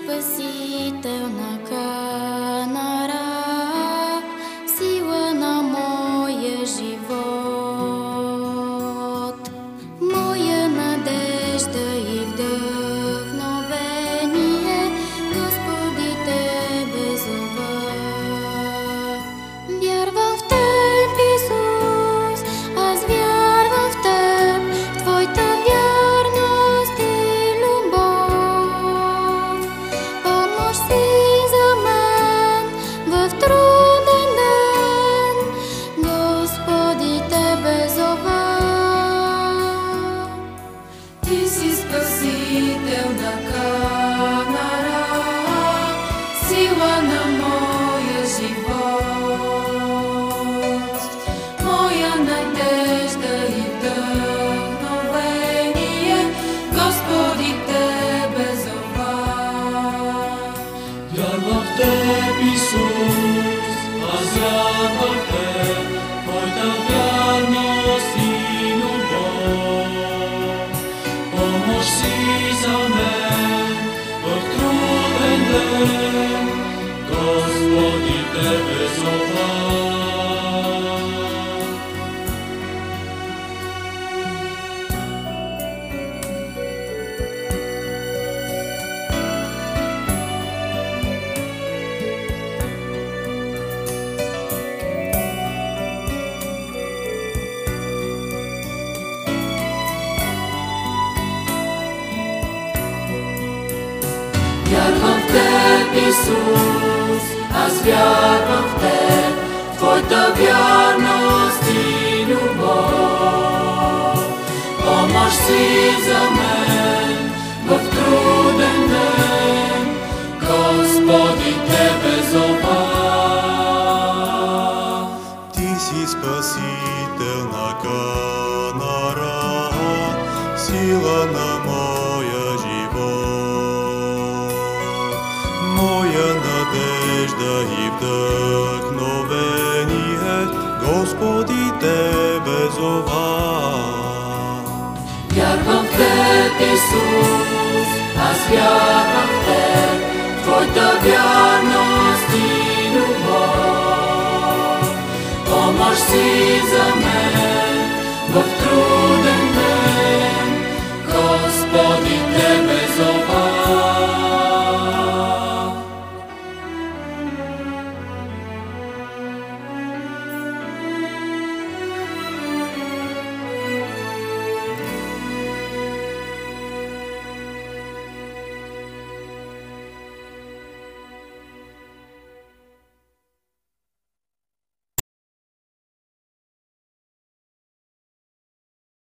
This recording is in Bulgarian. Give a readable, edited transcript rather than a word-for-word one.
Спасител на Канара, сила на моя живот, моя надежда и вдъхновение, Господи, Тебе зова. Вярвам в Теб, Исус, аз вярвам в Теб, в Твоята вярност и любов. Помощ си за мен в труден ден, Господи, Тебе зова. Ти си спасител на Канара, сила на моя живот, моя надежда и вдъхновение, Господи, Тебе зова. Вярвам в Теб, Исус, аз вярвам в Теб, Твоята вярност и любов. Помощ си за мен в труден ден, Господи, Тебе зова. Вярвам в Теб, Исус, аз вярвам в Теб, в Твоята вярност и любов. Помощ си за мен в труден ден, Господи, Тебе зова. Ти си спасител на Канара, сила на моя живот, моя надежда и вдъхновение, Господи, Тебе зова. Вярвам в Теб, Исус, аз вярвам в Теб, в Твоята вярност и любов. Помощ си за мен